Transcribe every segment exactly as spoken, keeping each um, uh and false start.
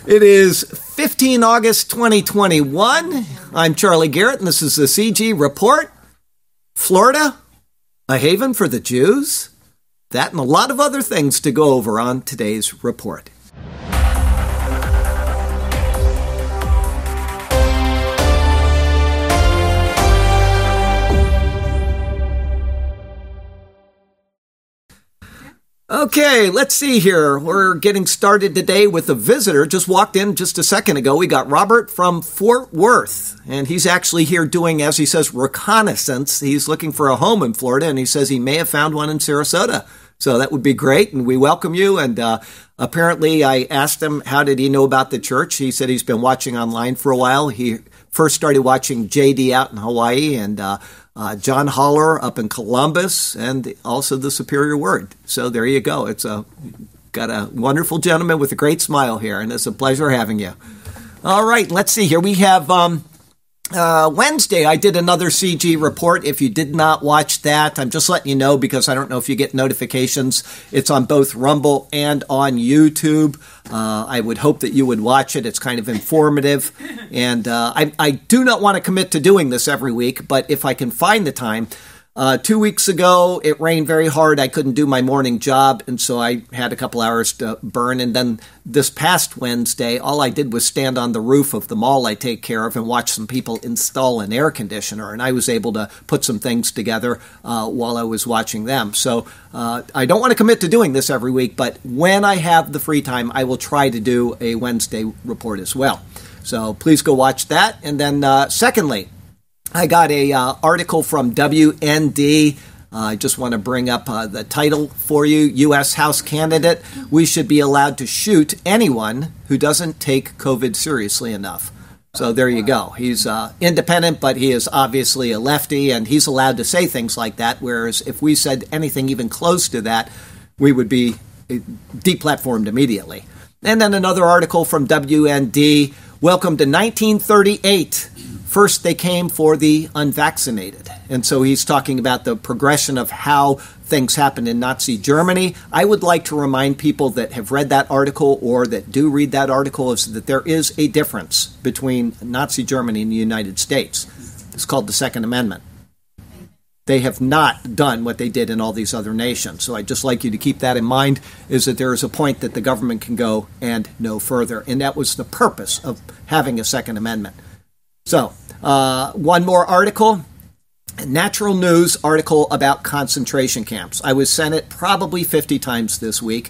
It is fifteenth of August, twenty twenty-one. I'm Charlie Garrett, and this is the C G Report. Florida, a haven for the Jews? That and a lot of other things to go over on today's report. Okay, let's see here. We're getting started today with a visitor. Just walked in just a second ago. We got Robert from Fort Worth, and he's actually here doing, as he says, reconnaissance. He's looking for a home in Florida, and he says he may have found one in Sarasota. So that would be great, and we welcome you. And uh, apparently I asked him, how did he know about the church? He said he's been watching online for a while. He first started watching J D out in Hawaii, and uh, uh, John Holler up in Columbus, and also the Superior Word. So there you go. It's a got a wonderful gentleman with a great smile here, and it's a pleasure having you. All right, let's see here. We have... Um, Uh, Wednesday, I did another C G report. If you did not watch that, I'm just letting you know because I don't know if you get notifications. It's on both Rumble and on YouTube. Uh, I would hope that you would watch it. It's kind of informative. And uh, I, I do not want to commit to doing this every week, but if I can find the time. Uh, two weeks ago, it rained very hard. I couldn't do my morning job, and so I had a couple hours to burn. And then this past Wednesday, all I did was stand on the roof of the mall I take care of and watch some people install an air conditioner. And I was able to put some things together uh, while I was watching them. So uh, I don't want to commit to doing this every week, but when I have the free time, I will try to do a Wednesday report as well. So please go watch that. And then uh, secondly, I got a uh, article from W N D. Uh, I just want to bring up uh, the title for you. U S House candidate, we should be allowed to shoot anyone who doesn't take COVID seriously enough. So there you go. He's uh, independent, but he is obviously a lefty, and he's allowed to say things like that, whereas if we said anything even close to that, we would be deplatformed immediately. And then another article from W N D, welcome to nineteen thirty-eight. First, they came for the unvaccinated. And so he's talking about the progression of how things happened in Nazi Germany. I would like to remind people that have read that article or that do read that article is that there is a difference between Nazi Germany and the United States. It's called the Second Amendment. They have not done what they did in all these other nations. So I'd just like you to keep that in mind, is that there is a point that the government can go and no further. And that was the purpose of having a Second Amendment. So, uh, one more article, Natural News article about concentration camps. I was sent it probably fifty times this week.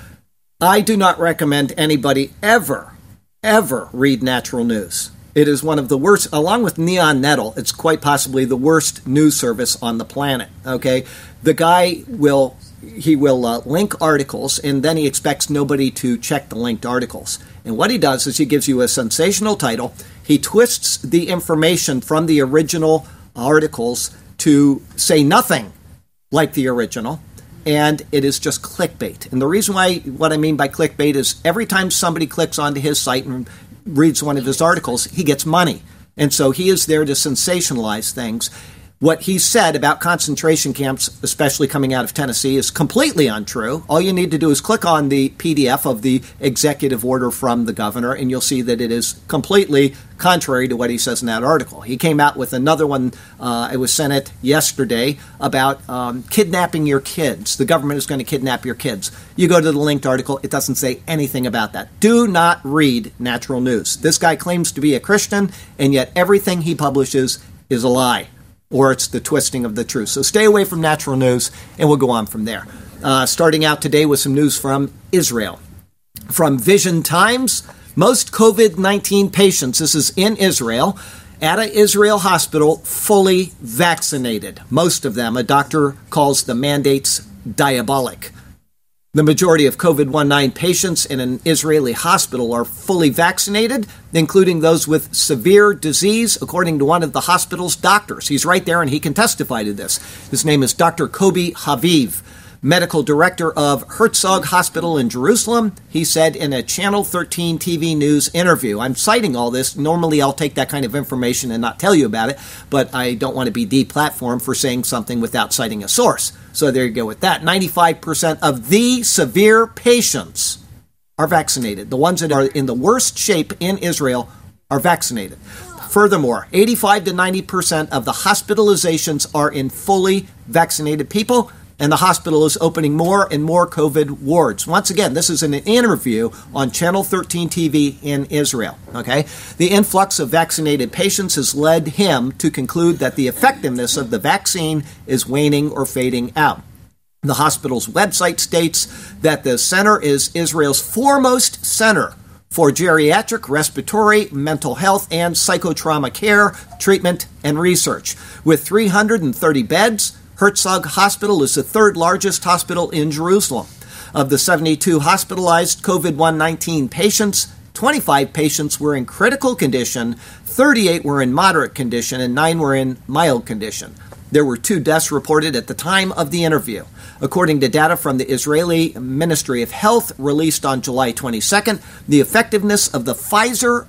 I do not recommend anybody ever, ever read Natural News. It is one of the worst, along with Neon Nettle, it's quite possibly the worst news service on the planet, okay? The guy will, he will uh, link articles, and then he expects nobody to check the linked articles. And what he does is he gives you a sensational title. He twists the information from the original articles to say nothing like the original, and it is just clickbait. And the reason why, what I mean by clickbait is every time somebody clicks onto his site and reads one of his articles, he gets money. And so he is there to sensationalize things. What he said about concentration camps, especially coming out of Tennessee, is completely untrue. All you need to do is click on the P D F of the executive order from the governor, and you'll see that it is completely contrary to what he says in that article. He came out with another one, uh, it was sent it yesterday, about um, kidnapping your kids. The government is going to kidnap your kids. You go to the linked article, it doesn't say anything about that. Do not read Natural News. This guy claims to be a Christian, and yet everything he publishes is a lie, or it's the twisting of the truth. So stay away from Natural News, and we'll go on from there. Uh, starting out today with some news from Israel. From Vision Times, most COVID nineteen patients, this is in Israel, at an Israel hospital, fully vaccinated. Most of them, a doctor calls the mandates diabolic. The majority of COVID nineteen patients in an Israeli hospital are fully vaccinated, including those with severe disease, according to one of the hospital's doctors. He's right there, and he can testify to this. His name is Doctor Kobi Haviv, medical director of Herzog Hospital in Jerusalem. He said in a Channel thirteen T V News interview, I'm citing all this. Normally, I'll take that kind of information and not tell you about it, but I don't want to be deplatformed for saying something without citing a source. So there you go with that. ninety-five percent of the severe patients are vaccinated. The ones that are in the worst shape in Israel are vaccinated. Furthermore, eighty-five to ninety percent of the hospitalizations are in fully vaccinated people, and the hospital is opening more and more COVID wards. Once again, this is an interview on Channel thirteen T V in Israel. Okay, the influx of vaccinated patients has led him to conclude that the effectiveness of the vaccine is waning or fading out. The hospital's website states that the center is Israel's foremost center for geriatric, respiratory, mental health, and psychotrauma care, treatment, and research. With three hundred thirty beds, Herzog Hospital is the third largest hospital in Jerusalem. Of the seventy-two hospitalized COVID nineteen patients, twenty-five patients were in critical condition, thirty-eight were in moderate condition, and nine were in mild condition. There were two deaths reported at the time of the interview. According to data from the Israeli Ministry of Health released on July twenty-second, the effectiveness of the Pfizer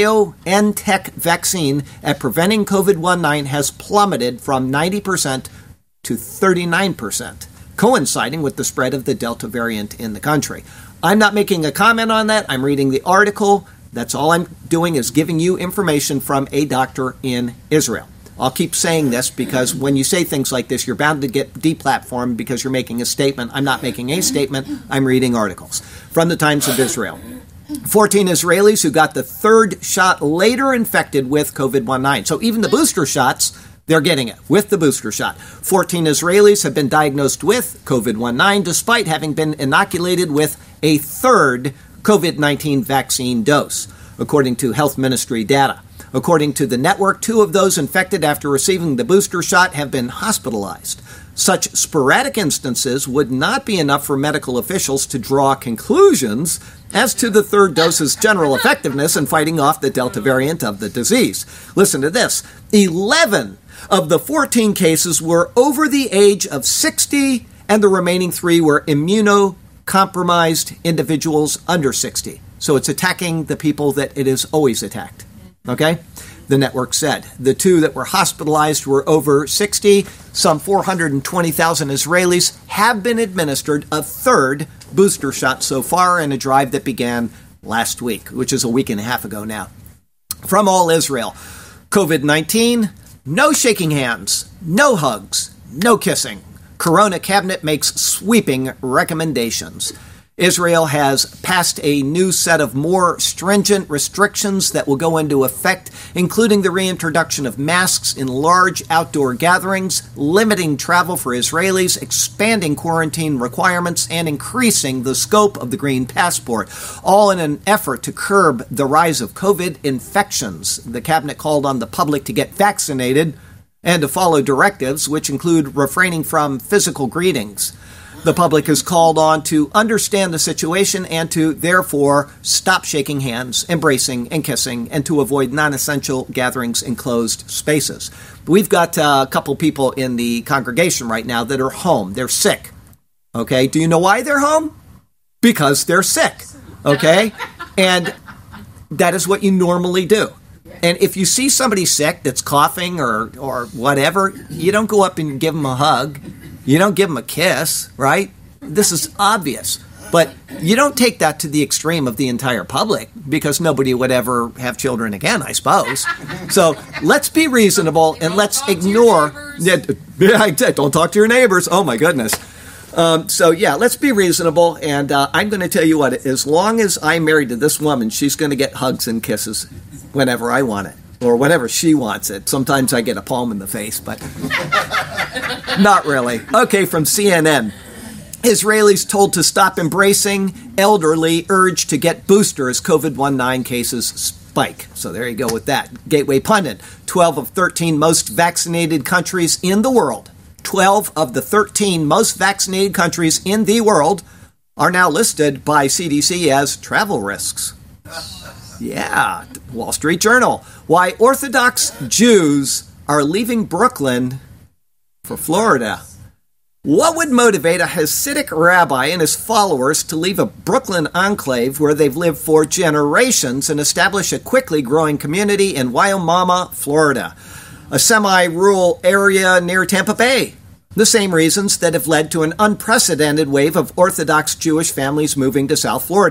BioNTech vaccine at preventing COVID nineteen has plummeted from ninety percent to thirty-nine percent, coinciding with the spread of the Delta variant in the country. I'm not making a comment on that. I'm reading the article. That's all I'm doing is giving you information from a doctor in Israel. I'll keep saying this because when you say things like this, you're bound to get deplatformed because you're making a statement. I'm not making a statement. I'm reading articles from the Times of Israel. fourteen Israelis who got the third shot later infected with COVID nineteen. So even the booster shots, they're getting it with the booster shot. fourteen Israelis have been diagnosed with COVID nineteen despite having been inoculated with a third COVID nineteen vaccine dose, according to Health Ministry data. According to the network, two of those infected after receiving the booster shot have been hospitalized. Such sporadic instances would not be enough for medical officials to draw conclusions as to the third dose's general effectiveness in fighting off the Delta variant of the disease. Listen to this. eleven of the fourteen cases were over the age of sixty, and the remaining three were immunocompromised individuals under sixty. So it's attacking the people that it is always attacked. Okay? The network said. The two that were hospitalized were over sixty. Some four hundred twenty thousand Israelis have been administered a third booster shot so far in a drive that began last week, which is a week and a half ago now. From all Israel, COVID nineteen, no shaking hands, no hugs, no kissing. Corona cabinet makes sweeping recommendations. Israel has passed a new set of more stringent restrictions that will go into effect, including the reintroduction of masks in large outdoor gatherings, limiting travel for Israelis, expanding quarantine requirements, and increasing the scope of the Green Passport, all in an effort to curb the rise of COVID infections. The cabinet called on the public to get vaccinated and to follow directives, which include refraining from physical greetings. The public is called on to understand the situation and to, therefore, stop shaking hands, embracing, and kissing, and to avoid non-essential gatherings in closed spaces. We've got uh, a couple people in the congregation right now that are home. They're sick. Okay? Do you know why they're home? Because they're sick. Okay? And that is what you normally do. And if you see somebody sick that's coughing or, or whatever, you don't go up and give them a hug. You don't give them a kiss, right? This is obvious. But you don't take that to the extreme of the entire public because nobody would ever have children again, I suppose. So let's be reasonable and let's ignore... Yeah, don't talk to your neighbors. Oh, my goodness. Um, so, yeah, let's be reasonable. And uh, I'm going to tell you what, as long as I'm married to this woman, she's going to get hugs and kisses whenever I want it. Or whenever she wants it. Sometimes I get a palm in the face, but not really. Okay, from C N N. Israelis told to stop embracing, elderly urged to get boosters, COVID nineteen cases spike. So there you go with that. Gateway Pundit. twelve of thirteen most vaccinated countries in the world. twelve of the thirteen most vaccinated countries in the world are now listed by C D C as travel risks. Yeah, Wall Street Journal. Why Orthodox Jews are leaving Brooklyn for Florida. What would motivate a Hasidic rabbi and his followers to leave a Brooklyn enclave where they've lived for generations and establish a quickly growing community in Wimauma, Florida, a semi-rural area near Tampa Bay? The same reasons that have led to an unprecedented wave of Orthodox Jewish families moving to South Florida.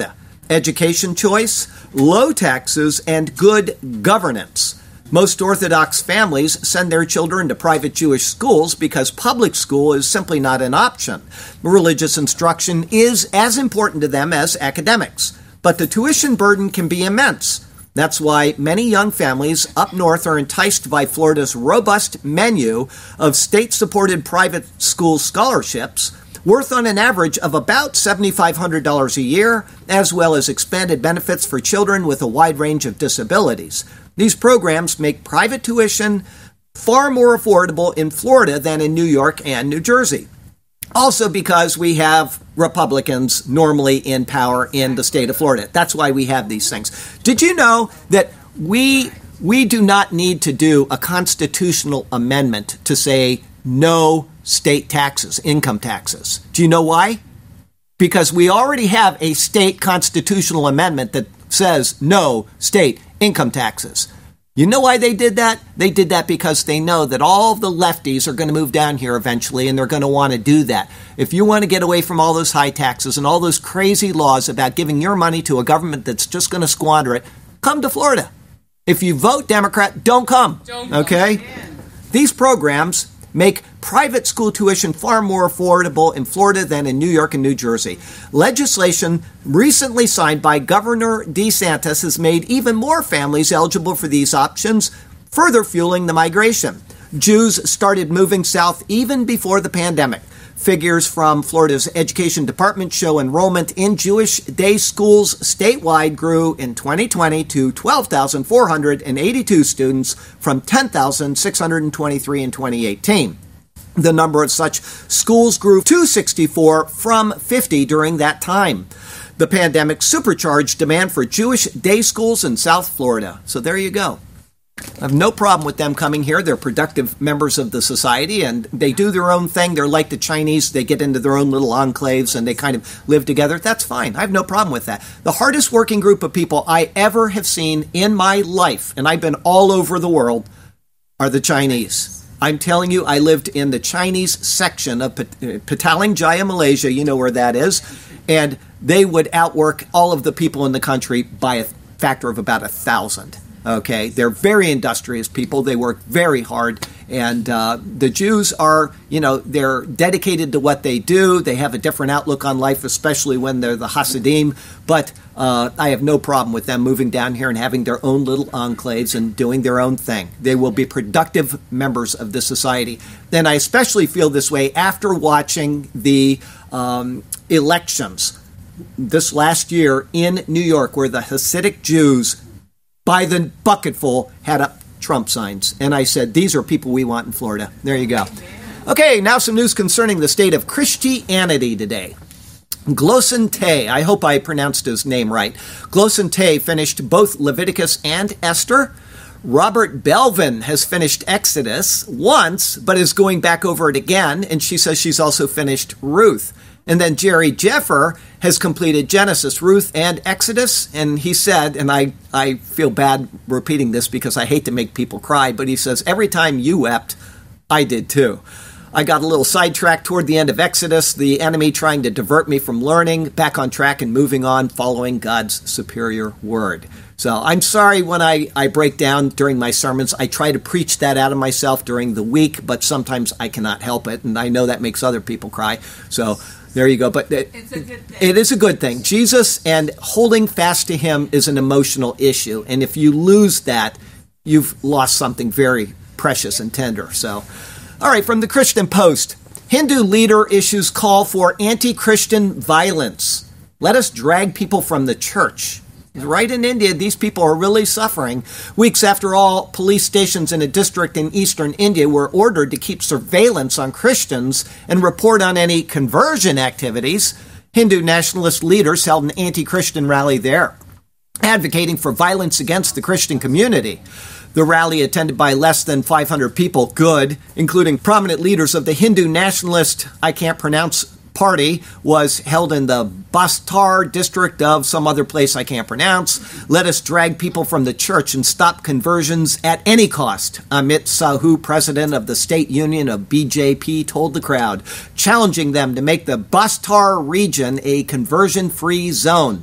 education choice, low taxes, and good governance. Most Orthodox families send their children to private Jewish schools because public school is simply not an option. Religious instruction is as important to them as academics, but the tuition burden can be immense. That's why many young families up north are enticed by Florida's robust menu of state-supported private school scholarships, worth on an average of about seven thousand five hundred dollars a year, as well as expanded benefits for children with a wide range of disabilities. These programs make private tuition far more affordable in Florida than in New York and New Jersey. Also because we have Republicans normally in power in the state of Florida. That's why we have these things. Did you know that we we do not need to do a constitutional amendment to say no state taxes, income taxes? Do you know why? Because we already have a state constitutional amendment that says no state income taxes. You know why they did that? They did that because they know that all of the lefties are going to move down here eventually, and they're going to want to do that. If you want to get away from all those high taxes and all those crazy laws about giving your money to a government that's just going to squander it, come to Florida. If you vote Democrat, don't come. Don't okay? Come These programs make private school tuition far more affordable in Florida than in New York and New Jersey. Legislation recently signed by Governor DeSantis has made even more families eligible for these options, further fueling the migration. Jews started moving south even before the pandemic. Figures from Florida's Education Department show enrollment in Jewish day schools statewide grew in twenty twenty to twelve thousand four hundred eighty-two students from ten thousand six hundred twenty-three in twenty eighteen. The number of such schools grew to sixty-four from fifty during that time. The pandemic supercharged demand for Jewish day schools in South Florida. So there you go. I have no problem with them coming here. They're productive members of the society, and they do their own thing. They're like the Chinese. They get into their own little enclaves, and they kind of live together. That's fine. I have no problem with that. The hardest working group of people I ever have seen in my life, and I've been all over the world, are the Chinese. I'm telling you, I lived in the Chinese section of Petaling Jaya, Malaysia. You know where that is. And they would outwork all of the people in the country by a factor of about a thousand. Okay, they're very industrious people. They work very hard. And uh, the Jews are, you know, they're dedicated to what they do. They have a different outlook on life, especially when they're the Hasidim. But uh, I have no problem with them moving down here and having their own little enclaves and doing their own thing. They will be productive members of this society. And I especially feel this way after watching the um, elections this last year in New York, where the Hasidic Jews by the bucketful had up Trump signs. And I said, these are people we want in Florida. There you go. Okay, now some news concerning the state of Christianity today. Glossen Tay, I hope I pronounced his name right. Glossen Tay finished both Leviticus and Esther. Robert Belvin has finished Exodus once, but is going back over it again. And she says she's also finished Ruth. And then Jerry Jeffer has completed Genesis, Ruth, and Exodus. And he said, and I, I feel bad repeating this because I hate to make people cry, but he says, every time you wept, I did too. I got a little sidetracked toward the end of Exodus, the enemy trying to divert me from learning, back on track and moving on, following God's superior word. So I'm sorry when I, I break down during my sermons. I try to preach that out of myself during the week, but sometimes I cannot help it, and I know that makes other people cry. So there you go. But it, it's a good thing. It is a good thing. Jesus and holding fast to him is an emotional issue. And if you lose that, you've lost something very precious and tender. So, all right, from the Christian Post, Hindu leader issues call for anti-Christian violence. Let us drag people from the church. Right in India, these people are really suffering. Weeks after all police stations in a district in eastern India were ordered to keep surveillance on Christians and report on any conversion activities, Hindu nationalist leaders held an anti-Christian rally there, advocating for violence against the Christian community. The rally, attended by less than five hundred people, good, including prominent leaders of the Hindu nationalist, I can't pronounce, party, was held in the Bastar district of some other place I can't pronounce. Let us drag people from the church and stop conversions at any cost, Amit Sahu, president of the state union of B J P, told the crowd, challenging them to make the Bastar region a conversion-free zone.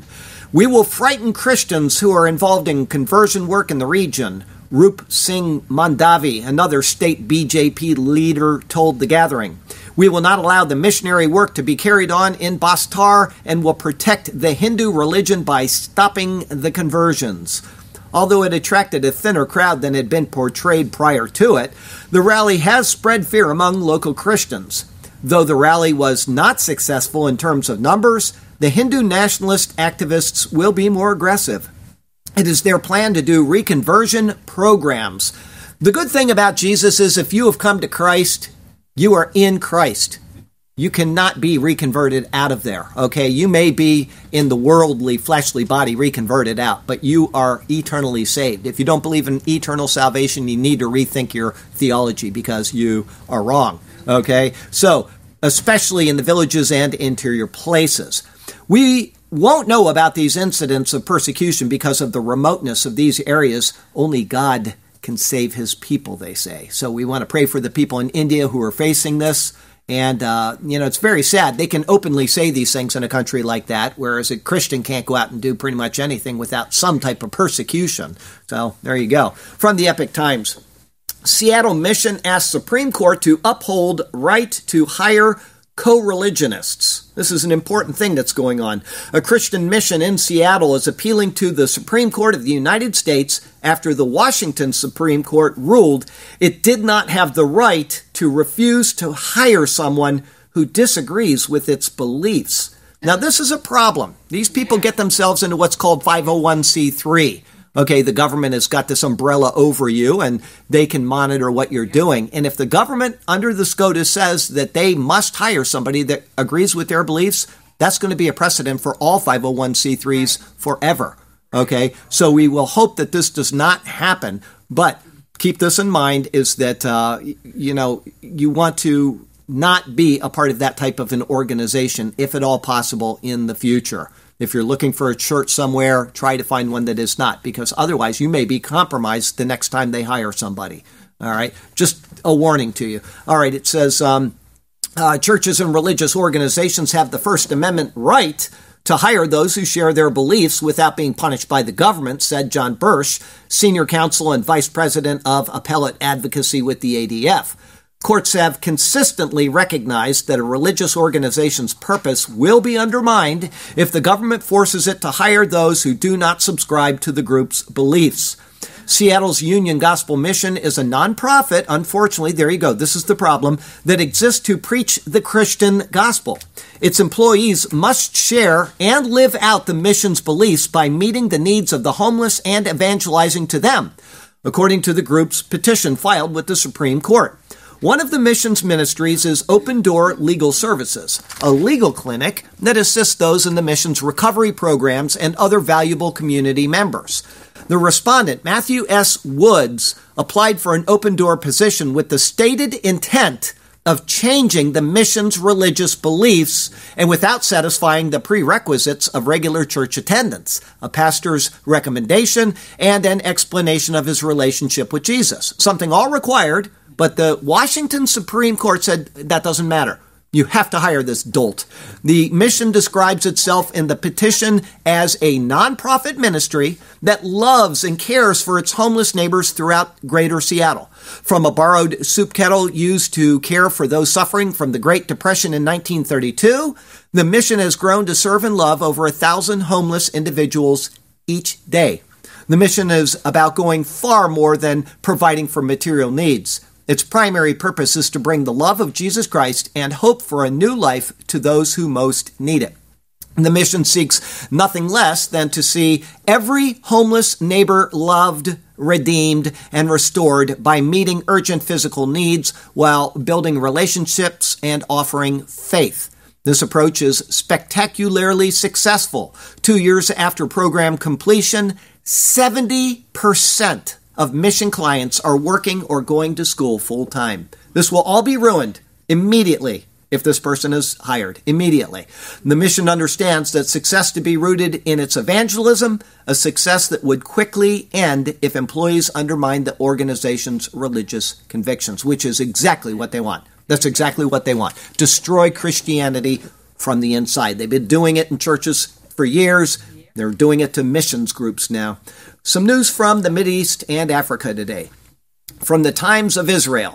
We will frighten Christians who are involved in conversion work in the region, Rup Singh Mandavi, another state B J P leader, told the gathering. We will not allow the missionary work to be carried on in Bastar and will protect the Hindu religion by stopping the conversions. Although it attracted a thinner crowd than had been portrayed prior to it, the rally has spread fear among local Christians. Though the rally was not successful in terms of numbers, the Hindu nationalist activists will be more aggressive. It is their plan to do reconversion programs. The good thing about Jesus is if you have come to Christ, you are in Christ. You cannot be reconverted out of there, okay? You may be in the worldly, fleshly body reconverted out, but you are eternally saved. If you don't believe in eternal salvation, you need to rethink your theology because you are wrong, okay? So, especially in the villages and interior places. We won't know about these incidents of persecution because of the remoteness of these areas. Only God can save his people, they say. So we want to pray for the people in India who are facing this. And, uh, you know, it's very sad. They can openly say these things in a country like that, whereas a Christian can't go out and do pretty much anything without some type of persecution. So there you go. From the Epoch Times, Seattle Mission asks Supreme Court to uphold right to hire co-religionists. This is an important thing that's going on. A Christian mission in Seattle is appealing to the Supreme Court of the United States after the Washington Supreme Court ruled it did not have the right to refuse to hire someone who disagrees with its beliefs. Now, this is a problem. These people get themselves into what's called five oh one c three. Okay, the government has got this umbrella over you, and they can monitor what you're doing. And if the government, under the SCOTUS, says that they must hire somebody that agrees with their beliefs, that's going to be a precedent for all five oh one c threes forever. Okay, so we will hope that this does not happen. But keep this in mind, is that, uh, you know, you want to not be a part of that type of an organization, if at all possible, in the future. If you're looking for a church somewhere, try to find one that is not, because otherwise you may be compromised the next time they hire somebody. All right, just a warning to you. All right, it says um, uh, churches and religious organizations have the First Amendment right to hire those who share their beliefs without being punished by the government, said John Bursch, senior counsel and vice president of appellate advocacy with the A D F. Courts have consistently recognized that a religious organization's purpose will be undermined if the government forces it to hire those who do not subscribe to the group's beliefs. Seattle's Union Gospel Mission is a nonprofit, unfortunately, there you go, this is the problem, that exists to preach the Christian gospel. Its employees must share and live out the mission's beliefs by meeting the needs of the homeless and evangelizing to them, according to the group's petition filed with the Supreme Court. One of the mission's ministries is Open Door Legal Services, a legal clinic that assists those in the mission's recovery programs and other valuable community members. The respondent, Matthew S. Woods, applied for an open door position with the stated intent of changing the mission's religious beliefs and without satisfying the prerequisites of regular church attendance, a pastor's recommendation, and an explanation of his relationship with Jesus. Something all required. But the Washington Supreme Court said that doesn't matter. You have to hire this dolt. The mission describes itself in the petition as a nonprofit ministry that loves and cares for its homeless neighbors throughout Greater Seattle. From a borrowed soup kettle used to care for those suffering from the Great Depression in nineteen thirty-two, the mission has grown to serve and love over a thousand homeless individuals each day. The mission is about going far more than providing for material needs. Its primary purpose is to bring the love of Jesus Christ and hope for a new life to those who most need it. The mission seeks nothing less than to see every homeless neighbor loved, redeemed, and restored by meeting urgent physical needs while building relationships and offering faith. This approach is spectacularly successful. Two years after program completion, seventy percent of mission clients are working or going to school full-time. This will all be ruined immediately if this person is hired, immediately. The mission understands that success to be rooted in its evangelism, a success that would quickly end if employees undermine the organization's religious convictions, which is exactly what they want. That's exactly what they want. Destroy Christianity from the inside. They've been doing it in churches for years. They're doing it to missions groups now. Some news from the Mideast and Africa today. From the Times of Israel.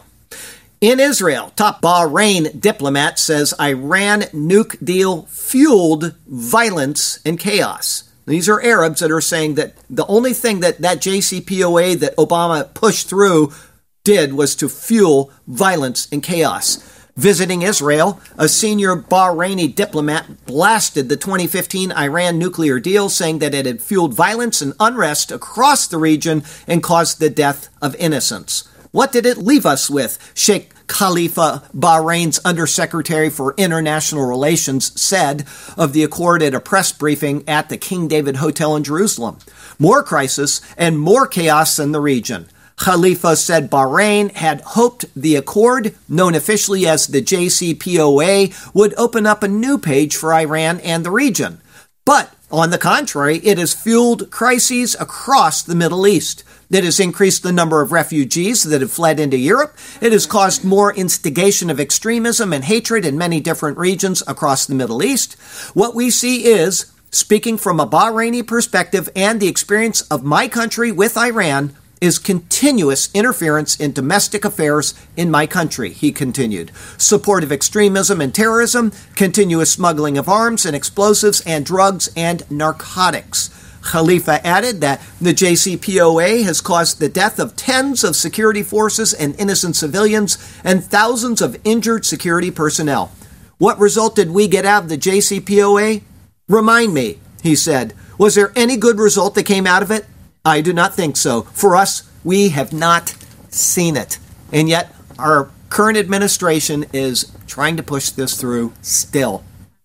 In Israel, top Bahrain diplomat says Iran nuke deal fueled violence and chaos. These are Arabs that are saying that the only thing that that J C P O A that Obama pushed through did was to fuel violence and chaos. Visiting Israel, a senior Bahraini diplomat blasted the twenty fifteen Iran nuclear deal, saying that it had fueled violence and unrest across the region and caused the death of innocents. What did it leave us with? Sheikh Khalifa, Bahrain's Undersecretary for International Relations, said of the accord at a press briefing at the King David Hotel in Jerusalem. More crisis and more chaos in the region. Khalifa said Bahrain had hoped the accord, known officially as the J C P O A, would open up a new page for Iran and the region. But, on the contrary, it has fueled crises across the Middle East. It has increased the number of refugees that have fled into Europe. It has caused more instigation of extremism and hatred in many different regions across the Middle East. What we see is, speaking from a Bahraini perspective and the experience of my country with Iran, is continuous interference in domestic affairs in my country, he continued. Support of extremism and terrorism, continuous smuggling of arms and explosives and drugs and narcotics. Khalifa added that the J C P O A has caused the death of tens of security forces and innocent civilians and thousands of injured security personnel. What result did we get out of the J C P O A? Remind me, he said. Was there any good result that came out of it? I do not think so. For us, we have not seen it. And yet, our current administration is trying to push this through still.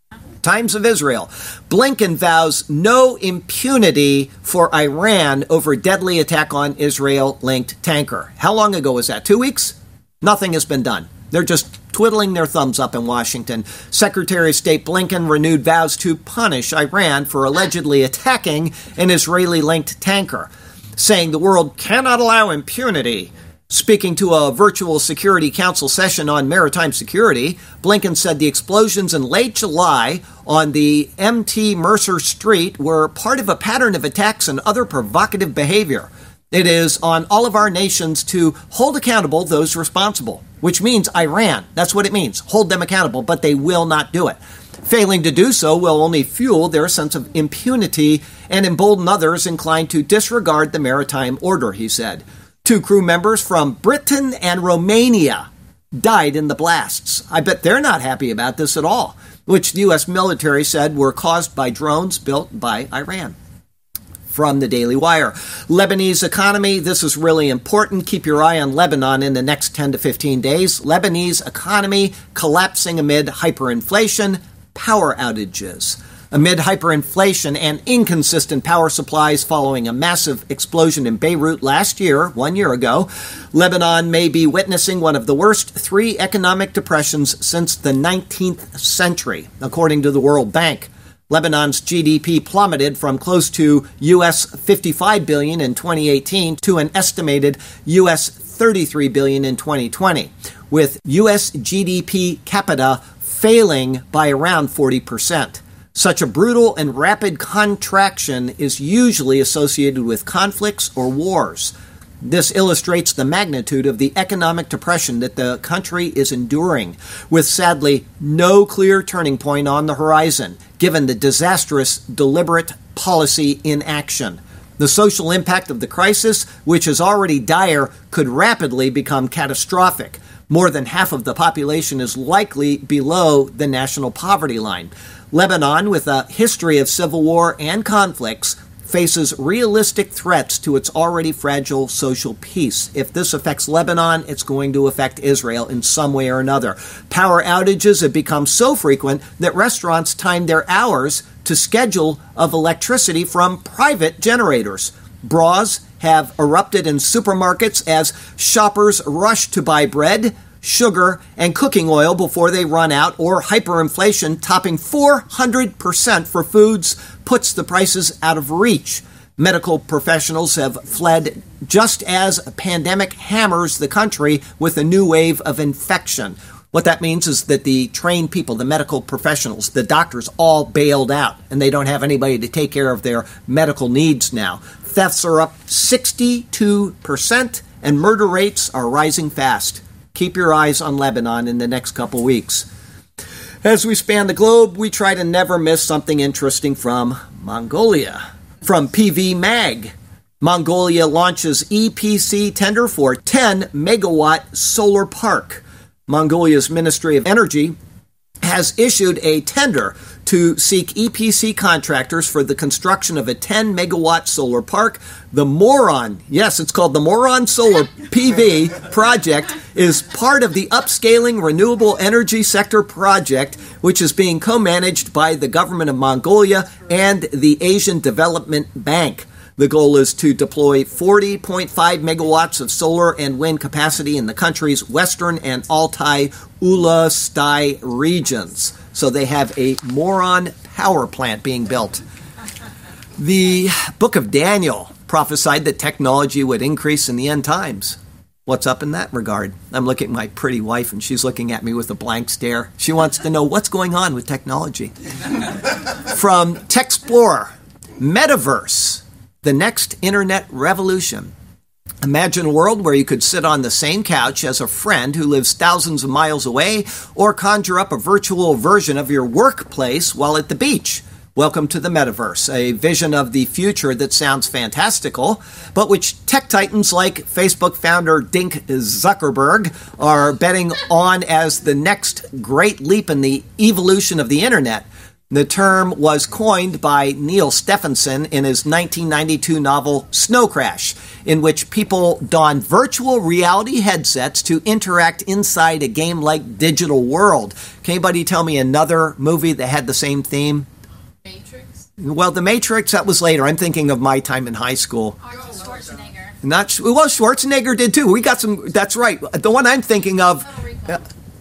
Times of Israel. Blinken vows no impunity for Iran over deadly attack on Israel-linked tanker. How long ago was that? Two weeks? Nothing has been done. They're just twiddling their thumbs up in Washington. Secretary of State Blinken renewed vows to punish Iran for allegedly attacking an Israeli-linked tanker, saying the world cannot allow impunity. Speaking to a virtual Security Council session on maritime security, Blinken said the explosions in late July on the M T Mercer Street were part of a pattern of attacks and other provocative behavior. It is on all of our nations to hold accountable those responsible, which means Iran. That's what it means. Hold them accountable, but they will not do it. Failing to do so will only fuel their sense of impunity and embolden others inclined to disregard the maritime order, he said. Two crew members from Britain and Romania died in the blasts. I bet they're not happy about this at all, which the U S military said were caused by drones built by Iran. From the Daily Wire. Lebanese economy, this is really important. Keep your eye on Lebanon in the next ten to fifteen days. Lebanese economy collapsing amid hyperinflation, power outages. Amid hyperinflation and inconsistent power supplies following a massive explosion in Beirut last year, one year ago, Lebanon may be witnessing one of the worst three economic depressions since the nineteenth century, according to the World Bank. Lebanon's G D P plummeted from close to U S fifty-five billion dollars in twenty eighteen to an estimated U S thirty-three billion dollars in twenty twenty, with U S G D P capita failing by around forty percent. Such a brutal and rapid contraction is usually associated with conflicts or wars. This illustrates the magnitude of the economic depression that the country is enduring, with sadly no clear turning point on the horizon, given the disastrous, deliberate policy inaction. The social impact of the crisis, which is already dire, could rapidly become catastrophic. More than half of the population is likely below the national poverty line. Lebanon, with a history of civil war and conflicts, faces realistic threats to its already fragile social peace. If this affects Lebanon, it's going to affect Israel in some way or another. Power outages have become so frequent that restaurants time their hours to schedule of electricity from private generators. Brawls have erupted in supermarkets as shoppers rush to buy bread, sugar, and cooking oil before they run out, or hyperinflation topping four hundred percent for foods puts the prices out of reach. Medical professionals have fled just as a pandemic hammers the country with a new wave of infection. What that means is that the trained people, the medical professionals, the doctors all bailed out, and they don't have anybody to take care of their medical needs now. Thefts are up sixty-two percent, and murder rates are rising fast. Keep your eyes on Lebanon in the next couple weeks. As we span the globe, we try to never miss something interesting from Mongolia. From P V Mag, Mongolia launches E P C tender for ten megawatt solar park. Mongolia's Ministry of Energy has issued a tender to seek E P C contractors for the construction of a ten megawatt solar park. The Moron, yes, it's called the Moron Solar P V project, is part of the Upscaling Renewable Energy Sector project, which is being co-managed by the government of Mongolia and the Asian Development Bank. The goal is to deploy forty point five megawatts of solar and wind capacity in the country's western and Altai Ulastai regions. So they have a Moron power plant being built. The book of Daniel prophesied that technology would increase in the end times. What's up in that regard? I'm looking at my pretty wife, and she's looking at me with a blank stare. She wants to know what's going on with technology. From Techsplorer, Metaverse, the next internet revolution. Imagine a world where you could sit on the same couch as a friend who lives thousands of miles away, or conjure up a virtual version of your workplace while at the beach. Welcome to the Metaverse, a vision of the future that sounds fantastical, but which tech titans like Facebook founder Dink Zuckerberg are betting on as the next great leap in the evolution of the internet. The term was coined by Neil Stephenson in his nineteen ninety-two novel Snow Crash, in which people don virtual reality headsets to interact inside a game-like digital world. Can anybody tell me another movie that had the same theme? Matrix? Well, The Matrix, that was later. I'm thinking of my time in high school. Arnold Schwarzenegger. Not well, Schwarzenegger did too. We got some. That's right. The one I'm thinking of, uh,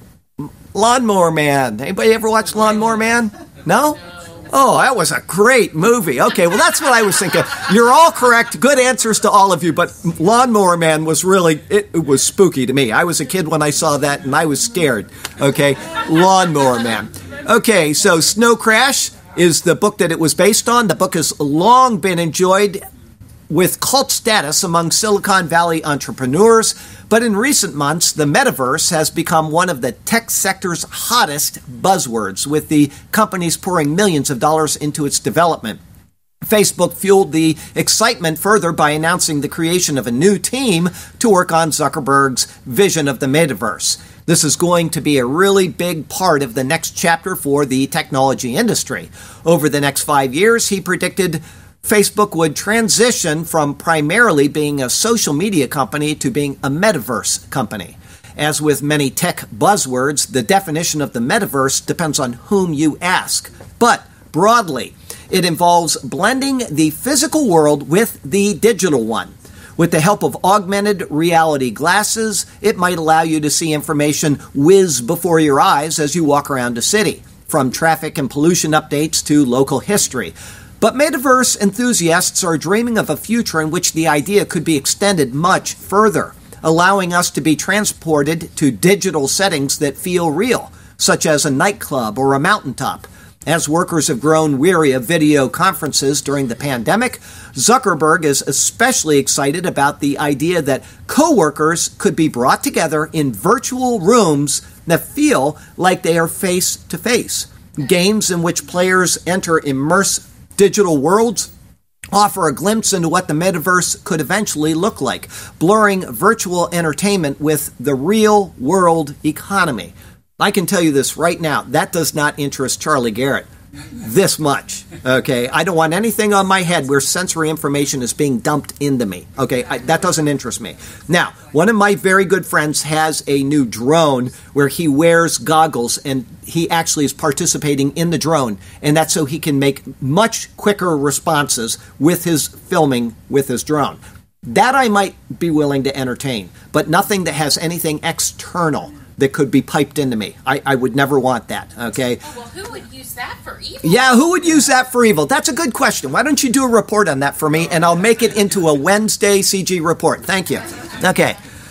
Lawnmower Man. Anybody ever watch Lawnmower Man? No? Oh, that was a great movie. Okay, well, that's what I was thinking. You're all correct. Good answers to all of you, but Lawnmower Man was really, it, it was spooky to me. I was a kid when I saw that, and I was scared. Okay, Lawnmower Man. Okay, so Snow Crash is the book that it was based on. The book has long been enjoyed with cult status among Silicon Valley entrepreneurs, but in recent months, the metaverse has become one of the tech sector's hottest buzzwords, with the companies pouring millions of dollars into its development. Facebook fueled the excitement further by announcing the creation of a new team to work on Zuckerberg's vision of the metaverse. This is going to be a really big part of the next chapter for the technology industry. Over the next five years, he predicted Facebook would transition from primarily being a social media company to being a metaverse company. As with many tech buzzwords, the definition of the metaverse depends on whom you ask. But broadly, it involves blending the physical world with the digital one. With the help of augmented reality glasses, it might allow you to see information whiz before your eyes as you walk around a city, from traffic and pollution updates to local history. But metaverse enthusiasts are dreaming of a future in which the idea could be extended much further, allowing us to be transported to digital settings that feel real, such as a nightclub or a mountaintop. As workers have grown weary of video conferences during the pandemic, Zuckerberg is especially excited about the idea that coworkers could be brought together in virtual rooms that feel like they are face-to-face. Games in which players enter immersive digital worlds offer a glimpse into what the metaverse could eventually look like, blurring virtual entertainment with the real-world economy. I can tell you this right now, that does not interest Charlie Garrett this much, okay? I don't want anything on my head where sensory information is being dumped into me, okay? I, that doesn't interest me. Now, one of my very good friends has a new drone where he wears goggles and he actually is participating in the drone, and that's so he can make much quicker responses with his filming with his drone. That I might be willing to entertain, but nothing that has anything external that could be piped into me. I, I would never want that, okay? Oh, well, who would use that for evil? Yeah, who would use that for evil? That's a good question. Why don't you do a report on that for me, and I'll make it into a Wednesday C G report. Thank you. Okay.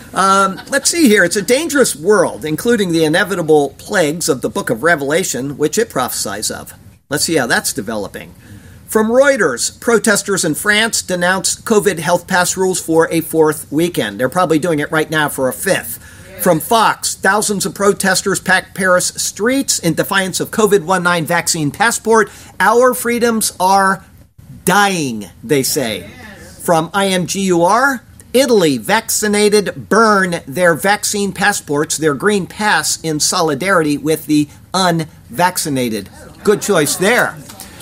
Um, let's see here. It's a dangerous world, including the inevitable plagues of the book of Revelation, which it prophesies of. Let's see how that's developing. From Reuters, protesters in France denounce COVID health pass rules for a fourth weekend. They're probably doing it right now for a fifth. From Fox, thousands of protesters packed Paris streets in defiance of COVID nineteen vaccine passport. Our freedoms are dying, they say. From I M G U R, Italy vaccinated burn their vaccine passports, their green pass, in solidarity with the unvaccinated. Good choice there.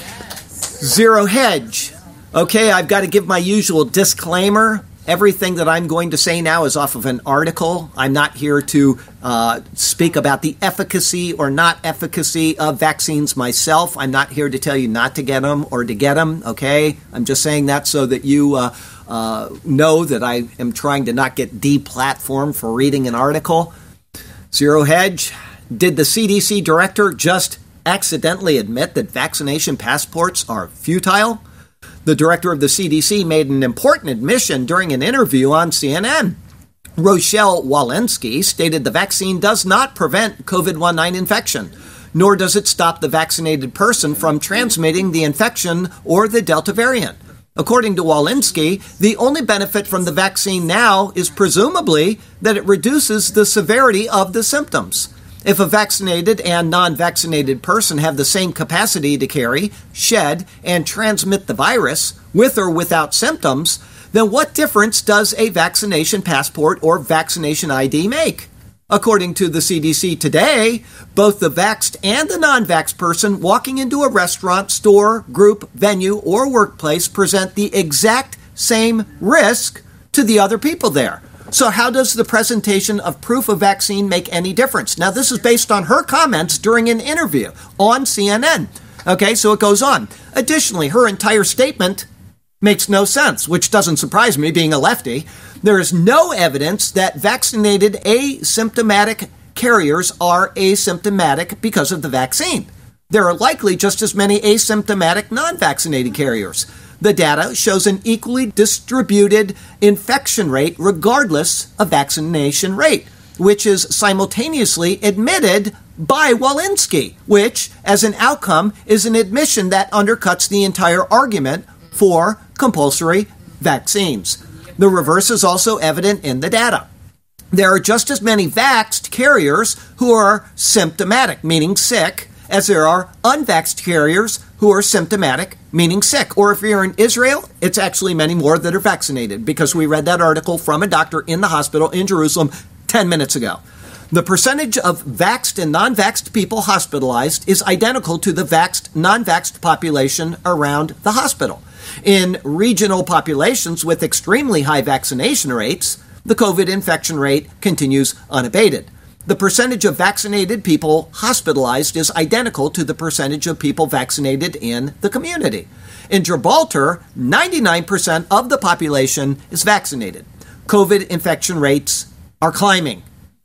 Zero Hedge. Okay, I've got to give my usual disclaimer. Everything that I'm going to say now is off of an article. I'm not here to uh, speak about the efficacy or not efficacy of vaccines myself. I'm not here to tell you not to get them or to get them, okay? I'm just saying that so that you uh, uh, know that I am trying to not get deplatformed for reading an article. Zero Hedge. Did the C D C director just accidentally admit that vaccination passports are futile? The director of the C D C made an important admission during an interview on C N N. Rochelle Walensky stated the vaccine does not prevent COVID nineteen infection, nor does it stop the vaccinated person from transmitting the infection or the Delta variant. According to Walensky, the only benefit from the vaccine now is presumably that it reduces the severity of the symptoms. If a vaccinated and non-vaccinated person have the same capacity to carry, shed, and transmit the virus, with or without symptoms, then what difference does a vaccination passport or vaccination I D make? According to the C D C today, both the vaxxed and the non-vaxxed person walking into a restaurant, store, group, venue, or workplace present the exact same risk to the other people there. So how does the presentation of proof of vaccine make any difference? Now, this is based on her comments during an interview on C N N. Okay, so it goes on. Additionally, her entire statement makes no sense, which doesn't surprise me, being a lefty. There is no evidence that vaccinated asymptomatic carriers are asymptomatic because of the vaccine. There are likely just as many asymptomatic non-vaccinated carriers. The data shows an equally distributed infection rate regardless of vaccination rate, which is simultaneously admitted by Walensky, which, as an outcome, is an admission that undercuts the entire argument for compulsory vaccines. The reverse is also evident in the data. There are just as many vaxxed carriers who are symptomatic, meaning sick, as there are unvaxxed carriers who are symptomatic, meaning sick. Or if you're in Israel, it's actually many more that are vaccinated, because we read that article from a doctor in the hospital in Jerusalem ten minutes ago. The percentage of vaxxed and non-vaxxed people hospitalized is identical to the vaxxed, non-vaxxed population around the hospital. In regional populations with extremely high vaccination rates, the COVID infection rate continues unabated. The percentage of vaccinated people hospitalized is identical to the percentage of people vaccinated in the community. In Gibraltar, ninety-nine percent of the population is vaccinated. COVID infection rates are climbing.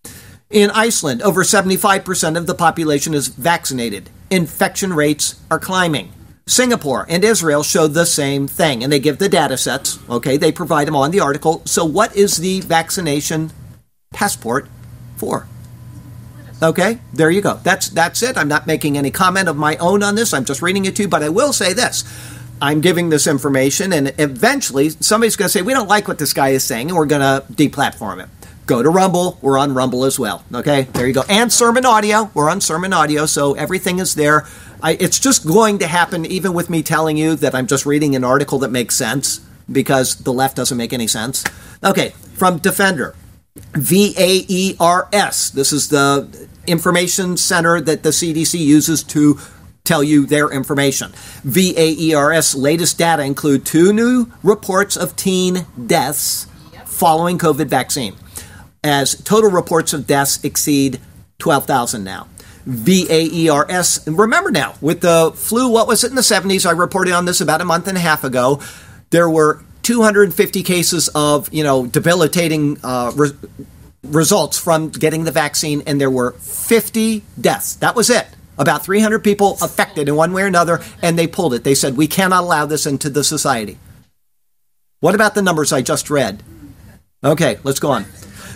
In Iceland, over seventy-five percent of the population is vaccinated. Infection rates are climbing. Singapore and Israel show the same thing, and they give the data sets. Okay, they provide them on the article. So what is the vaccination passport for? Okay, there you go. That's that's it. I'm not making any comment of my own on this. I'm just reading it to you, but I will say this. I'm giving this information, and eventually somebody's going to say, we don't like what this guy is saying, and we're going to deplatform him. Go to Rumble. We're on Rumble as well. Okay, there you go. And Sermon Audio. We're on Sermon Audio, so everything is there. I, it's just going to happen even with me telling you that I'm just reading an article that makes sense, because the left doesn't make any sense. Okay, from Defender. V A E R S. This is the information center that the C D C uses to tell you their information. V A E R S latest data include two new reports of teen deaths following COVID vaccine, as total reports of deaths exceed twelve thousand now. V A E R S, and remember now, with the flu, what was it in the seventies? I reported on this about a month and a half ago. There were two hundred fifty cases of, you know, debilitating uh, re- results from getting the vaccine, and there were fifty deaths. That was it. About three hundred people affected in one way or another, and they pulled it. They said, we cannot allow this into the society. What about the numbers I just read? Okay, let's go on.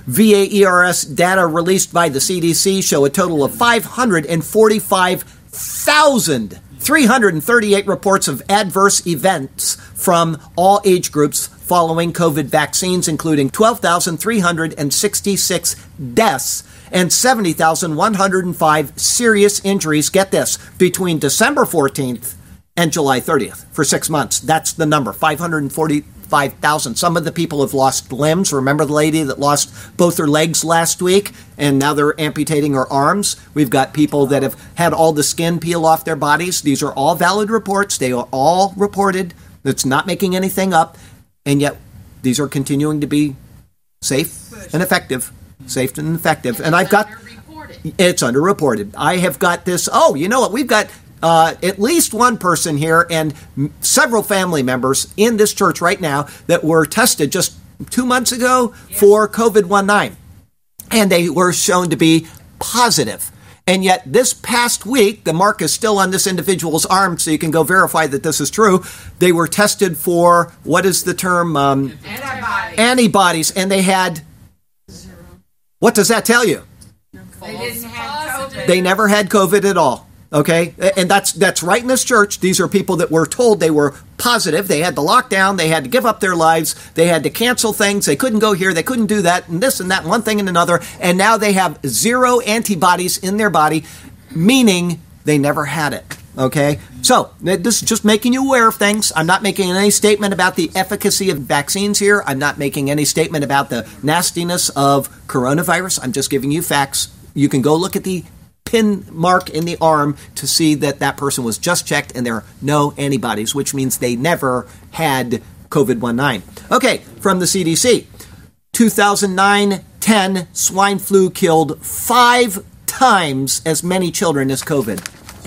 V A E R S data released by the C D C show a total of five hundred forty-five thousand three hundred thirty-eight reports of adverse events from all age groups following COVID vaccines, including twelve thousand three hundred sixty-six deaths and seventy thousand one hundred five serious injuries, get this, between December fourteenth and July thirtieth for six months. That's the number, five hundred forty-five thousand. Some of the people have lost limbs. Remember the lady that lost both her legs last week, and now they're amputating her arms? We've got people that have had all the skin peel off their bodies. These are all valid reports. They are all reported. It's not making anything up, and yet these are continuing to be safe and effective. Safe and effective. And, and I've got... Underreported. It's underreported. I have got this... Oh, you know what? We've got... Uh, at least one person here and m- several family members in this church right now that were tested just two months ago yeah. for COVID nineteen. And they were shown to be positive. And yet this past week, the mark is still on this individual's arm, so you can go verify that this is true. They were tested for, what is the term? Um, antibodies. Antibodies. And they had... Zero. What does that tell you? They didn't have COVID. They never had COVID at all. Okay, and that's that's right in this church. These are people that were told they were positive. They had the lockdown. They had to give up their lives. They had to cancel things. They couldn't go here. They couldn't do that, and this and that, and one thing and another. And now they have zero antibodies in their body, meaning they never had it. Okay, so this is just making you aware of things. I'm not making any statement about the efficacy of vaccines here. I'm not making any statement about the nastiness of coronavirus. I'm just giving you facts. You can go look at the pin mark in the arm to see that that person was just checked and there are no antibodies, which means they never had COVID nineteen. Okay, from the C D C. two thousand nine ten swine flu killed five times as many children as COVID.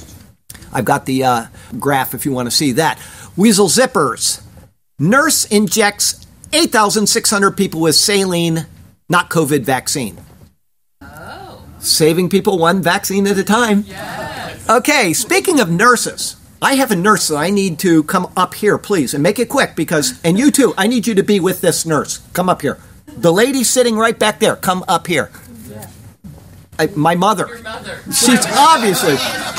I've got the uh, graph if you want to see that. Weasel zippers. Nurse injects eight thousand six hundred people with saline, not COVID vaccine. Saving people one vaccine at a time. Yes. Okay, speaking of nurses, I have a nurse that I need to come up here, please, and make it quick because, and you too, I need you to be with this nurse. Come up here. The lady sitting right back there, come up here. Yeah. I, my mother. Your mother. She's obviously,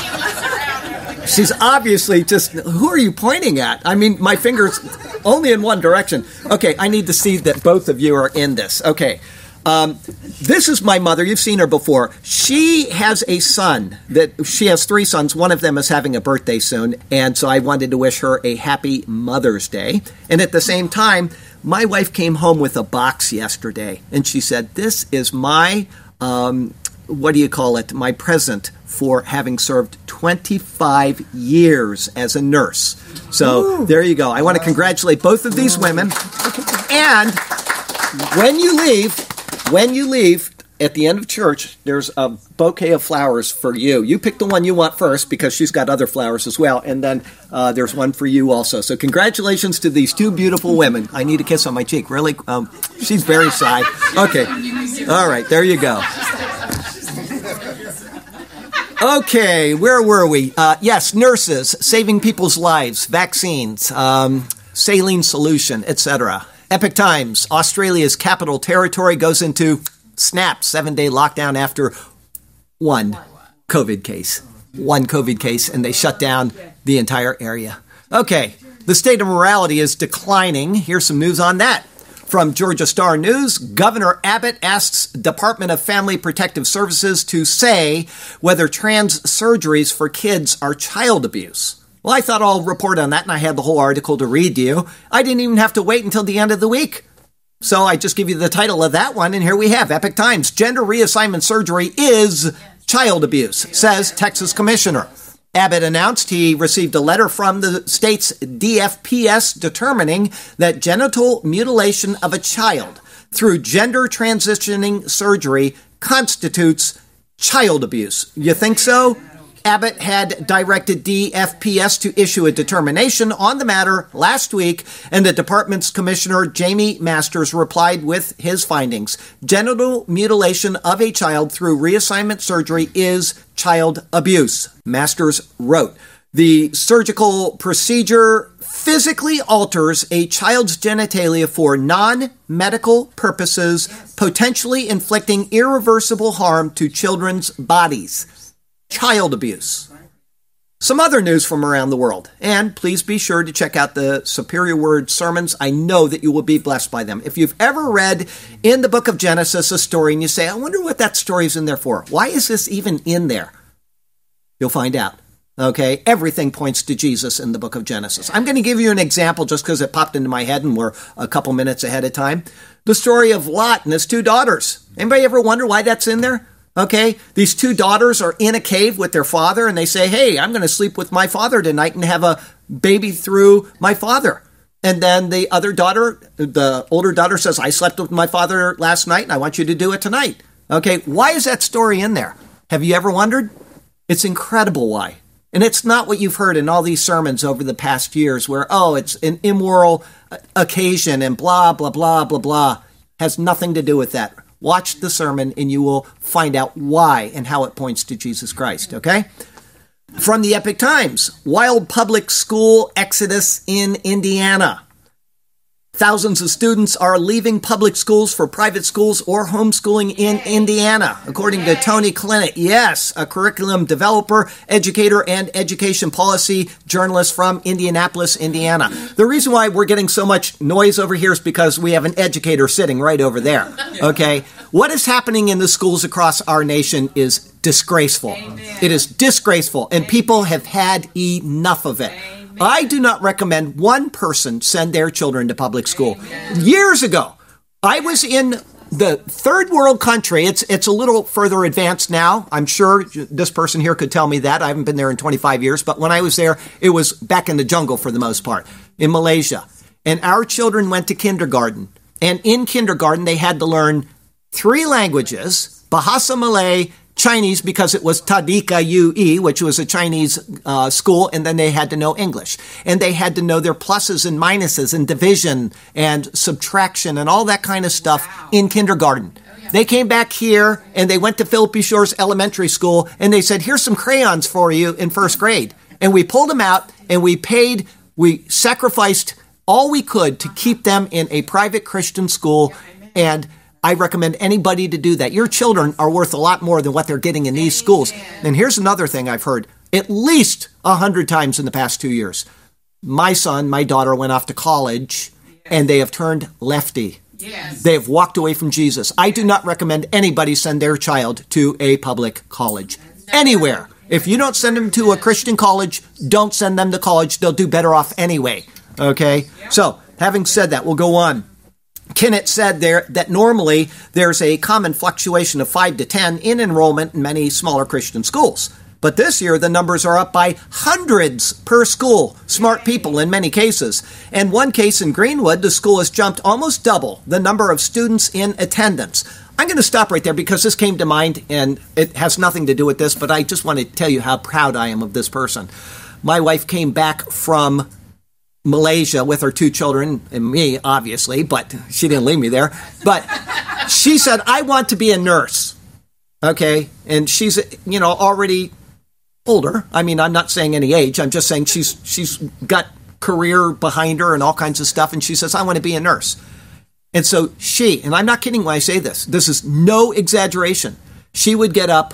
she's obviously just, who are you pointing at? I mean, my finger's only in one direction. Okay, I need to see that both of you are in this. Okay. Um, this is my mother. You've seen her before. She has a son that she has three sons. One of them is having a birthday soon. And so I wanted to wish her a happy Mother's Day. And at the same time, my wife came home with a box yesterday. And she said, this is my, um, what do you call it? My present for having served twenty-five years as a nurse. So Ooh. There you go. I want to congratulate both of these women. And when you leave, When you leave, at the end of church, there's a bouquet of flowers for you. You pick the one you want first because she's got other flowers as well. And then uh, there's one for you also. So congratulations to these two beautiful women. I need a kiss on my cheek. Really? Um, she's very shy. Okay. All right. There you go. Okay. Where were we? Uh, yes, nurses, saving people's lives, vaccines, um, saline solution, et cetera. Epic Times, Australia's capital territory goes into snap, seven-day lockdown after one COVID case. One COVID case, and they shut down the entire area. Okay, the state of morality is declining. Here's some news on that. From Georgia Star News, Governor Abbott asks Department of Family Protective Services to say whether trans surgeries for kids are child abuse. Well, I thought I'll report on that, and I had the whole article to read to you. I didn't even have to wait until the end of the week. So I just give you the title of that one, and here we have Epic Times. Gender reassignment surgery is child abuse, says Texas Commissioner. Abbott announced he received a letter from the state's D F P S determining that genital mutilation of a child through gender transitioning surgery constitutes child abuse. You think so? Abbott had directed D F P S to issue a determination on the matter last week, and the department's commissioner, Jamie Masters, replied with his findings. Genital mutilation of a child through reassignment surgery is child abuse, Masters wrote. The surgical procedure physically alters a child's genitalia for non-medical purposes, potentially inflicting irreversible harm to children's bodies. Child abuse. Some other news from around the world. And please be sure to check out the Superior Word sermons. I know that you will be blessed by them. If you've ever read in the book of Genesis a story and you say, I wonder what that story is in there for. Why is this even in there? You'll find out. Okay, everything points to Jesus in the book of Genesis. I'm going to give you an example just because it popped into my head and we're a couple minutes ahead of time. The story of Lot and his two daughters. Anybody ever wonder why that's in there? Okay, these two daughters are in a cave with their father and they say, hey, I'm going to sleep with my father tonight and have a baby through my father. And then the other daughter, the older daughter says, I slept with my father last night and I want you to do it tonight. Okay, why is that story in there? Have you ever wondered? It's incredible why. And it's not what you've heard in all these sermons over the past years where, oh, it's an immoral occasion and blah, blah, blah, blah, blah. Has nothing to do with that. Watch the sermon and you will find out why and how it points to Jesus Christ, okay? From the Epic Times, wild public school exodus in Indiana. Thousands of students are leaving public schools for private schools or homeschooling in Indiana, according to Tony Clinic. Yes, a curriculum developer, educator, and education policy journalist from Indianapolis, Indiana. The reason why we're getting so much noise over here is because we have an educator sitting right over there, okay? What is happening in the schools across our nation is disgraceful. Amen. It is disgraceful, and people have had enough of it. Amen. I do not recommend one person send their children to public school. Amen. Years ago, I was in the third world country. It's it's a little further advanced now. I'm sure this person here could tell me that. I haven't been there in twenty-five years, but when I was there, it was back in the jungle for the most part, in Malaysia. And our children went to kindergarten. And in kindergarten, they had to learn three languages, Bahasa Malay, Chinese, because it was Tadika U E, which was a Chinese uh, school, and then they had to know English. And they had to know their pluses and minuses and division and subtraction and all that kind of stuff wow. in kindergarten. Oh, yeah. They came back here and they went to Philip B. Shores Elementary School and they said, here's some crayons for you in first grade. And we pulled them out and we paid, we sacrificed all we could to keep them in a private Christian school. And I recommend anybody to do that. Your children are worth a lot more than what they're getting in these schools. And here's another thing I've heard at least a hundred times in the past two years. My son, my daughter went off to college and they have turned lefty. Yes. They have walked away from Jesus. I do not recommend anybody send their child to a public college anywhere. If you don't send them to a Christian college, don't send them to college. They'll do better off anyway. Okay? So, having said that, we'll go on. Kennett said there that normally there's a common fluctuation of five to ten in enrollment in many smaller Christian schools. But this year, the numbers are up by hundreds per school. Smart people in many cases. And one case in Greenwood, the school has jumped almost double the number of students in attendance. I'm going to stop right there because this came to mind, and it has nothing to do with this, but I just want to tell you how proud I am of this person. My wife came back from Malaysia with her two children and me, obviously, but she didn't leave me there. But she said, I want to be a nurse. Okay. And she's, you know, already older. I mean, I'm not saying any age. I'm just saying she's she's got career behind her and all kinds of stuff. And she says, I want to be a nurse. And so she, and I'm not kidding when I say this, this is no exaggeration. She would get up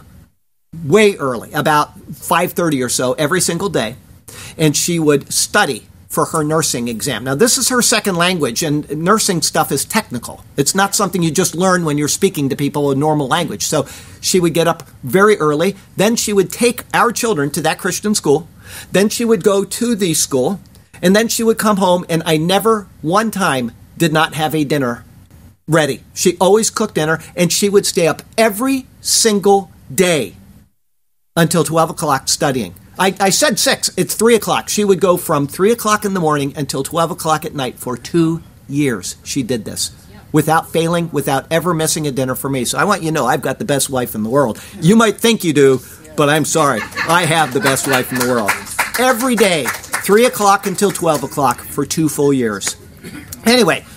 way early, about five thirty or so every single day. And she would study for her nursing exam. Now, this is her second language, and nursing stuff is technical. It's not something you just learn when you're speaking to people in normal language. So she would get up very early. Then she would take our children to that Christian school. Then she would go to the school, and then she would come home, and I never one time did not have a dinner ready. She always cooked dinner, and she would stay up every single day until twelve o'clock studying. I, I said six. It's three o'clock. She would go from three o'clock in the morning until twelve o'clock at night for two years. She did this without failing, without ever missing a dinner for me. So I want you to know I've got the best wife in the world. You might think you do, but I'm sorry. I have the best wife in the world. Every day, three o'clock until twelve o'clock for two full years. Anyway,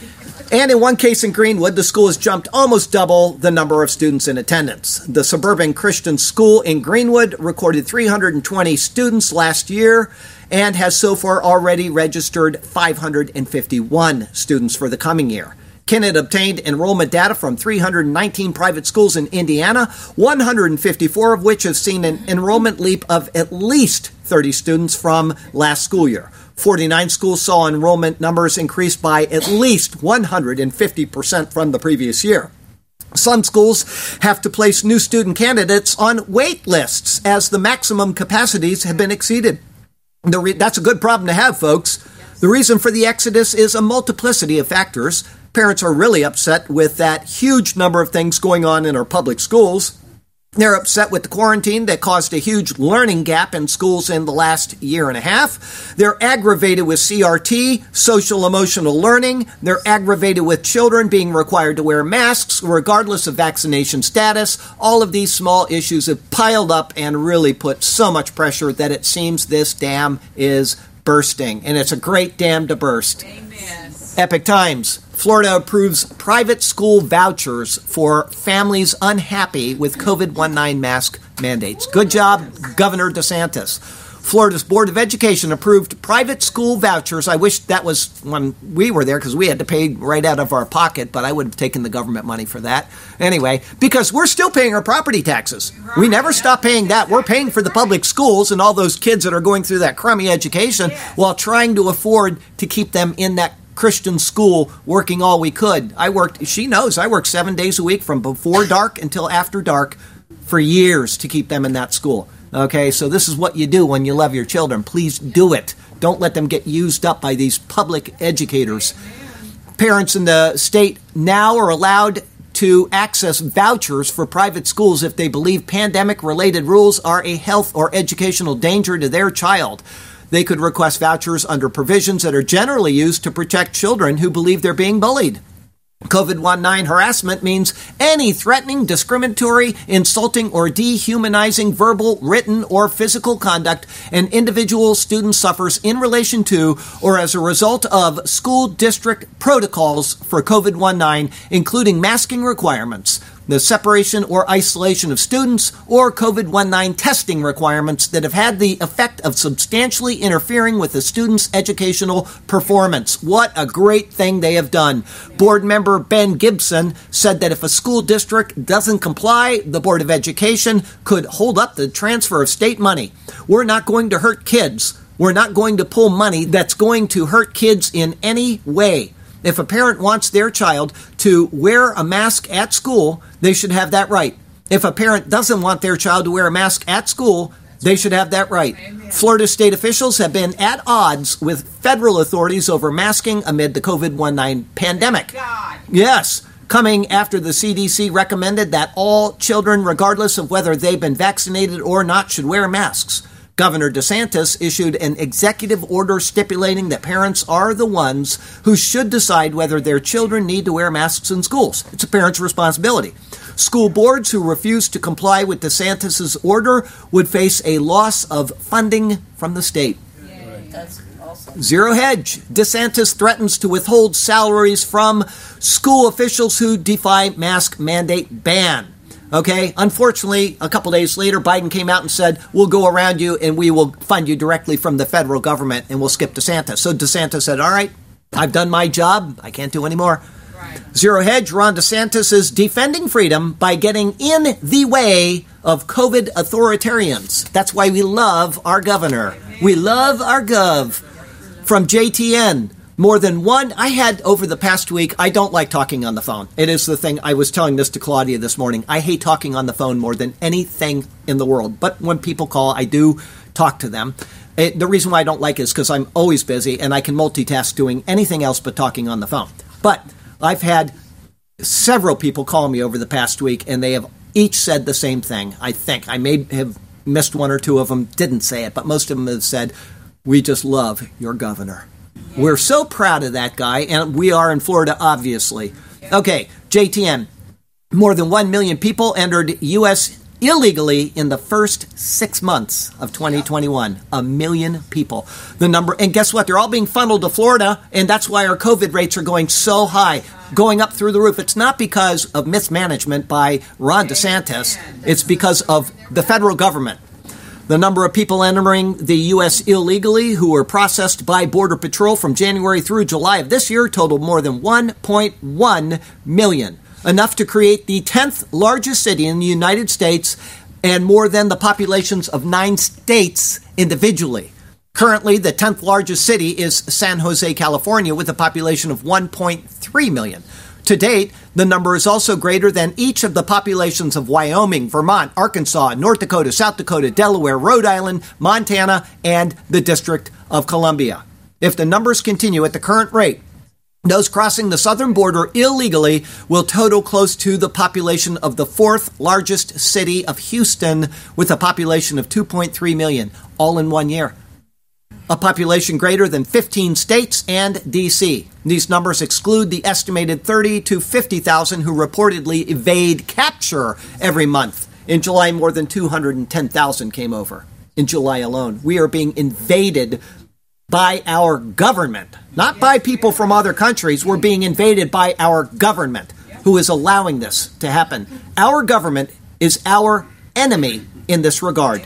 And in one case in Greenwood, the school has jumped almost double the number of students in attendance. The suburban Christian school in Greenwood recorded three hundred twenty students last year and has so far already registered five hundred fifty-one students for the coming year. Kennett obtained enrollment data from three hundred nineteen private schools in Indiana, one hundred fifty-four of which have seen an enrollment leap of at least thirty students from last school year. forty-nine schools saw enrollment numbers increase by at least one hundred fifty percent from the previous year. Some schools have to place new student candidates on wait lists as the maximum capacities have been exceeded. The re- that's a good problem to have, folks. The reason for the exodus is a multiplicity of factors. Parents are really upset with that huge number of things going on in our public schools. They're upset with the quarantine that caused a huge learning gap in schools in the last year and a half. They're aggravated with C R T, social emotional learning. They're aggravated with children being required to wear masks regardless of vaccination status. All of these small issues have piled up and really put so much pressure that it seems this dam is bursting. And it's a great dam to burst. Amen. Epic Times. Florida approves private school vouchers for families unhappy with COVID nineteen mask mandates. Good job, Governor DeSantis. Florida's Board of Education approved private school vouchers. I wish that was when we were there because we had to pay right out of our pocket, but I would have taken the government money for that. Anyway, because we're still paying our property taxes. We never stop paying that. We're paying for the public schools and all those kids that are going through that crummy education while trying to afford to keep them in that Christian school working all we could. I worked, she knows, I worked seven days a week from before dark until after dark for years to keep them in that school. Okay, so this is what you do when you love your children. Please do it. Don't let them get used up by these public educators. Parents in the state now are allowed to access vouchers for private schools if they believe pandemic-related rules are a health or educational danger to their child. They could request vouchers under provisions that are generally used to protect children who believe they're being bullied. COVID nineteen harassment means any threatening, discriminatory, insulting, or dehumanizing verbal, written, or physical conduct an individual student suffers in relation to or as a result of school district protocols for COVID nineteen, including masking requirements, the separation or isolation of students, or COVID nineteen testing requirements that have had the effect of substantially interfering with the student's educational performance. What a great thing they have done. Board member Ben Gibson said that if a school district doesn't comply, the Board of Education could hold up the transfer of state money. We're not going to hurt kids. We're not going to pull money that's going to hurt kids in any way. If a parent wants their child to wear a mask at school, they should have that right. If a parent doesn't want their child to wear a mask at school, they should have that right. Amen. Florida state officials have been at odds with federal authorities over masking amid the COVID nineteen pandemic. God. Yes, coming after the C D C recommended that all children, regardless of whether they've been vaccinated or not, should wear masks. Governor DeSantis issued an executive order stipulating that parents are the ones who should decide whether their children need to wear masks in schools. It's a parent's responsibility. School boards who refuse to comply with DeSantis' order would face a loss of funding from the state. Right. That's awesome. Zero hedge. DeSantis threatens to withhold salaries from school officials who defy mask mandate ban. Okay, unfortunately, a couple days later, Biden came out and said, we'll go around you and we will fund you directly from the federal government and we'll skip DeSantis. So DeSantis said, all right, I've done my job. I can't do any more. Right. Zero hedge. Ron DeSantis is defending freedom by getting in the way of COVID authoritarians. That's why we love our governor. We love our gov. From J T N. More than one, I had over the past week, I don't like talking on the phone. It is the thing, I was telling this to Claudia this morning. I hate talking on the phone more than anything in the world. But when people call, I do talk to them. It, the reason why I don't like it is because I'm always busy and I can multitask doing anything else but talking on the phone. But I've had several people call me over the past week and they have each said the same thing, I think. I may have missed one or two of them, didn't say it, but most of them have said, we just love your governor. We're so proud of that guy, and we are in Florida, obviously. Okay, J T N. More than one million people entered U S illegally in the first six months of twenty twenty-one. A million people. The number, and guess what? They're all being funneled to Florida, and that's why our COVID rates are going so high, going up through the roof. It's not because of mismanagement by Ron DeSantis. It's because of the federal government. The number of people entering the U S illegally who were processed by Border Patrol from January through July of this year totaled more than one point one million, enough to create the tenth largest city in the United States and more than the populations of nine states individually. Currently, the tenth largest city is San Jose, California, with a population of one point three million. To date, the number is also greater than each of the populations of Wyoming, Vermont, Arkansas, North Dakota, South Dakota, Delaware, Rhode Island, Montana, and the District of Columbia. If the numbers continue at the current rate, those crossing the southern border illegally will total close to the population of the fourth largest city of Houston, with a population of two point three million, all in one year. A population greater than fifteen states and D C. These numbers exclude the estimated thirty to fifty thousand who reportedly evade capture every month. In July, more than two hundred ten thousand came over. In July alone, we are being invaded by our government, not by people from other countries. We're being invaded by our government, who is allowing this to happen. Our government is our enemy in this regard.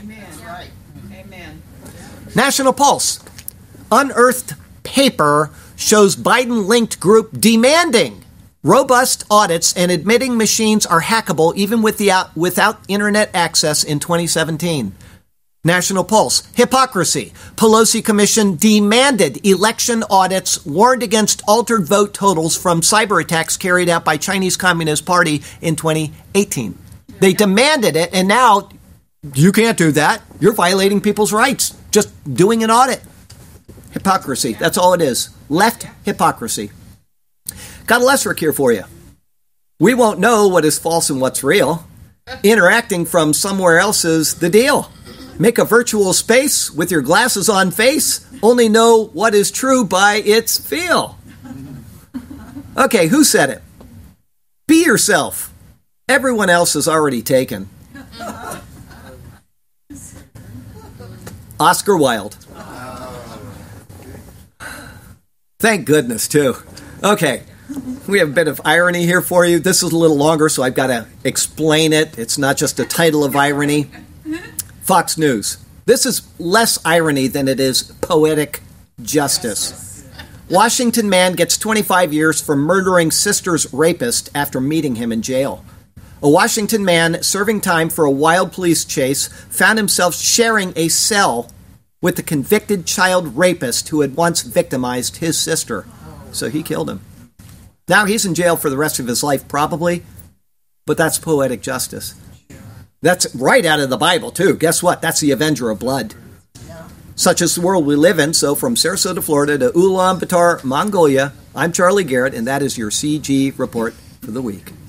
National Pulse. Unearthed paper shows Biden-linked group demanding robust audits and admitting machines are hackable even with the out, without internet access in twenty seventeen. National Pulse. Hypocrisy. Pelosi Commission demanded election audits, warned against altered vote totals from cyber attacks carried out by Chinese Communist Party in twenty eighteen. They demanded it, and now you can't do that. You're violating people's rights. Just doing an audit. Hypocrisy. That's all it is. Left hypocrisy. Got a lesser here for you. We won't know what is false and what's real. Interacting from somewhere else is the deal. Make a virtual space with your glasses on face. Only know what is true by its feel. Okay, who said it? Be yourself. Everyone else is already taken. Oscar Wilde. Thank goodness, too. Okay, we have a bit of irony here for you. This is a little longer, so I've got to explain it. It's not just a title of irony. Fox News. This is less irony than it is poetic justice. Washington man gets twenty-five years for murdering sister's rapist after meeting him in jail. A Washington man serving time for a wild police chase found himself sharing a cell with the convicted child rapist who had once victimized his sister. So he killed him. Now he's in jail for the rest of his life, probably, but that's poetic justice. That's right out of the Bible, too. Guess what? That's the Avenger of Blood. Such is the world we live in. So from Sarasota, Florida to Ulaanbaatar, Mongolia, I'm Charlie Garrett, and that is your C G report for the week.